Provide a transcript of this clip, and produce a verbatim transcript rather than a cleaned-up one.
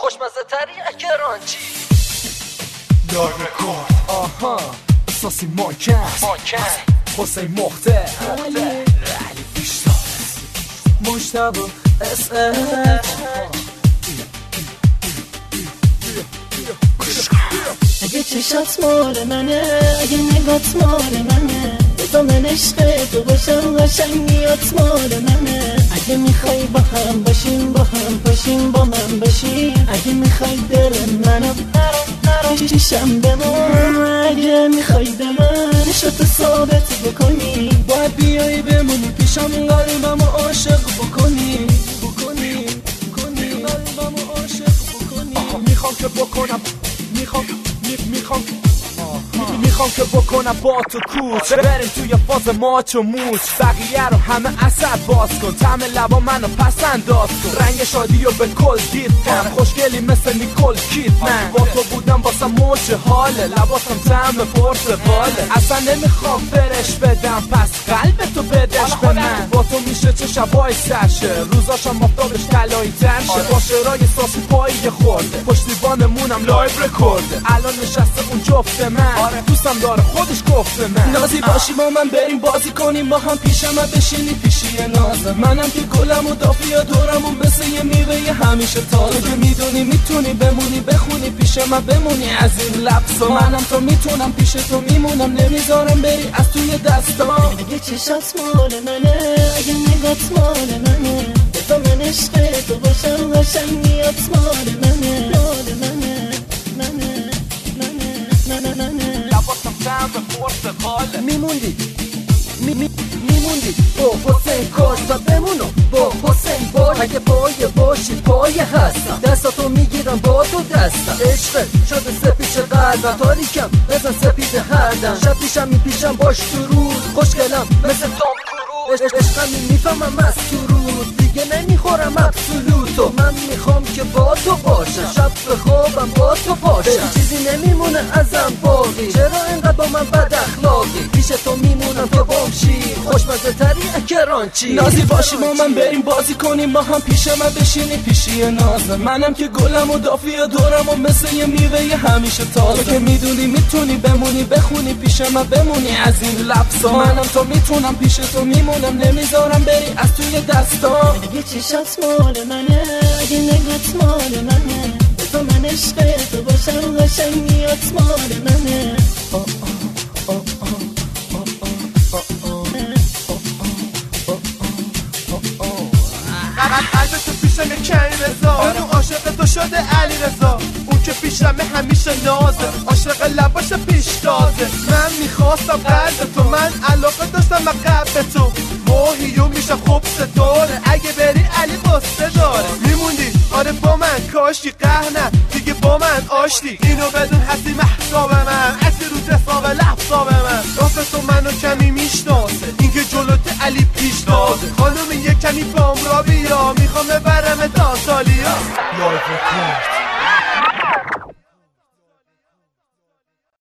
خوشمزه تری اکرانچی لایو رکورد. آها اساسی مانکن حسین مختار علی بیشتر مجتبی اس اچ. اگه چشات مال منه، اگه نگات مال منه، بذار من عشق تو باشم قشنگیات مال منه. اگه میخوای با هم باشیم با هم باشیم با من باشیم، اگه میخوای دل منو پیشم بمون، اگه میخوای به من شد ثابت بکنی، باید بیایی بمونی پیشم قلبمو عاشق بکنی بکنی بکنی قلبمو عاشق بکنی. میخوام که بکنم میخوام میخوام میخوام که بکنم با تو کوچ، بریم توی فاز ماچ و موچ، بقیه رو همه اثر باز کن، طعم لبا منو پس انداز کن، رنگ شادی رو به کل دیدم، خوشگلی مثل نیکول کیدمن، با تو بودم واسه موج حاله، لباسم طعم پرتقاله، اصلا نمیخوام فرش بدم پس قلب تو بدش به من، با تو میشه چه شبای سرشه، روزاشم آفتابش طلایی ترشه، با شعرهای ساسی پایی خورده، پشتیبانمونم لایو رکورده، الان نشسته اون جفت من، دوستم داره خودش گفته من، نازی باشی با من بریم بازی کنیم با هم پیشم بشینی پیشی نازم، منم که گلم و دافیا دورمون مثل یه میوه همیشه تازه، که میدونی میتونی بمونی بخونی پیش من بمونی از این لبسا، منم تو میتونم پیش تو میمونم نمیذارم بری از توی دستام. اگه چشات مال منه، اگه نگات مال منه، بذار من عشق تو باشم قشنگیات مال منه مال منه منه منه منه منه. لباسم طعم پرتقاله، میموندی می می میموندی با حسین کاش و بمونو با حسین باش، اگه پایه باشی پایه هستم، دستاتو میگیرم با تو دستم، عشق شده سپیش قلبم، تاریکم بزن سپید هردم، شب پیشم میپیشم باش تو روز، خوشگلم مثل تام کروز، عشقم میفهمم از تو روز، دیگه نمیخورم ابسولوتو، من میخوام که با تو باشم، شب به خوابم با تو پاشم، چیزی نمیمونه ازم باقی، چرا اینقدر با من بد اخلاقی، پیش تو میمونم که بامشی خوشمزه تری اکرانچی. نازی باشی با من بریم بازی کنیم با هم پیش من بشینی پیشی نازم، منم که گلم و دافیا دورم و مثل یه میوه همیشه تازه، که میدونی میتونی بمونی بخونی پیش من بمونی از این لبسا، منم تو میتونم پیش تو میمونم نمیذارم بری از توی دستام. اگه چشات مال منه، اگه نگات مال منه، بذار من عشق تو باشم قشنگیات مال منه. قلبت تو پیشم کمی رضا، اون عاشق تو شده علی رضا، اون که پیشم همیشه نازه، عاشق لباش پیش تازه، من میخواستم قلب تو، من علاقه داشتم به قلب تو، ماهیو میشه خوب ستاره، اگه بری علی قصه داره، میموندی آره با من کاشتی قهنه دیگه با من آشتی، اینو بدون حسی محساب من، اصلی رو جساب لحظاب من، راست تو منو کمی میشناسه، اینکه جلوت علی پیش دازه، خانم یه کمی بام را بیا، میخوام ببرم تا سالیا. لایو رکورد.